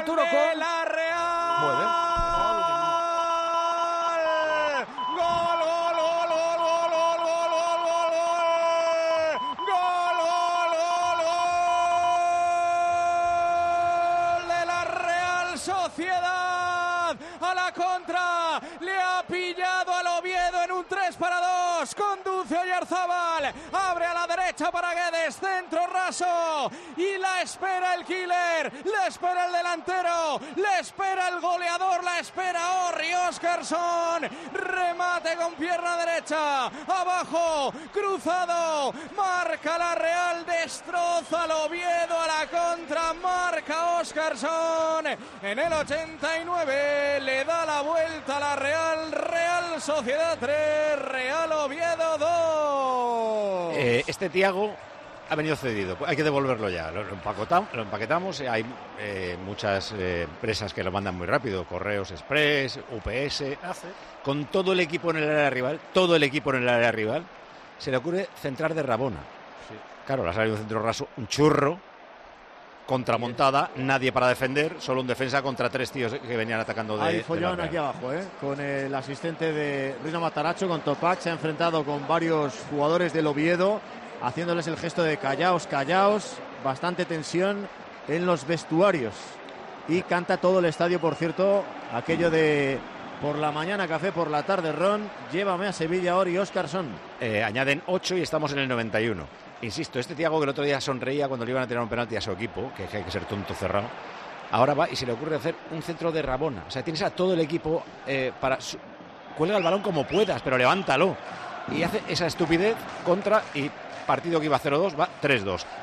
Arturo con la Real. Mueve. Sociedad a la contra, le ha pillado al Oviedo en un 3-2, conduce Oyarzábal, abre a la derecha para Guedes, centro raso y la espera el killer, le espera el delantero, le espera el goleador, la espera Orri Óscarsson, remate con pierna derecha, abajo, cruzado, marca la Real, destroza al Oviedo a la contra, marca Óscarsson. En el 89 le da la vuelta a la Real Sociedad 3, Real Oviedo 2. Este Thiago ha venido cedido, hay que devolverlo ya, lo empaquetamos, hay muchas empresas que lo mandan muy rápido, Correos Express, UPS, con todo el equipo en el área rival, se le ocurre centrar de Rabona. Sí. Claro, le ha salido un centro raso, un churro, contramontada, nadie para defender, solo un defensa contra tres tíos que venían atacando de... Hay follón aquí abajo, con el asistente de Rino Mataracho, con Topac, se ha enfrentado con varios jugadores del Oviedo, haciéndoles el gesto de callaos, bastante tensión en los vestuarios. Y canta todo el estadio, por cierto, aquello de por la mañana café, por la tarde ron, llévame a Sevilla Orri Óscarsson. Añaden 8 y estamos en el 91. Insisto, este Thiago que el otro día sonreía cuando le iban a tirar un penalti a su equipo, que hay que ser tonto cerrado, ahora va y se le ocurre hacer un centro de Rabona. O sea, tienes a todo el equipo cuelga el balón como puedas, pero levántalo. Y hace esa estupidez contra, y partido que iba 0-2 va 3-2.